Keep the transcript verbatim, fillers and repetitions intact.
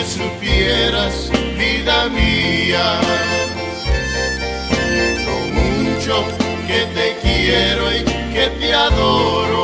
supieras, vida mía, lo mucho que te quiero y que te adoro.